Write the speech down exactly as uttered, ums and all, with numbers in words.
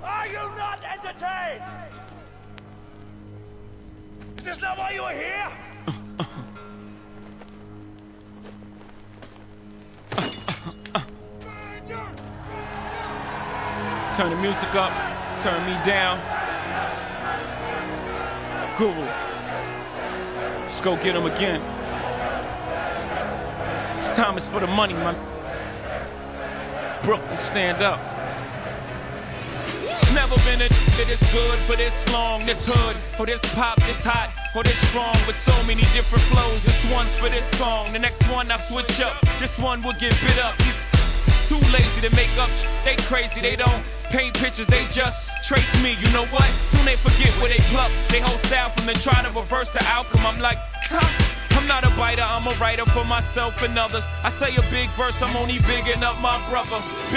Are you not entertained? Is this not why you are here? Turn the music up, turn me down. Guru, let's go get him again. This time is for the money, man. Brooklyn, stand up. It's never been a that is good for this long, this hood, or this pop, this hot, or this strong, with so many different flows. This one's for this song, the next one I switch up. This one will get bit up. These too lazy to make up shit. They crazy, they don't paint pictures, they just trace me. You know what? Soon they forget where they pluck. They whole style from the try to reverse the outcome. I'm like, huh? I'm not a biter, I'm a writer for myself and others. I say a big verse, I'm only bigging up my brother.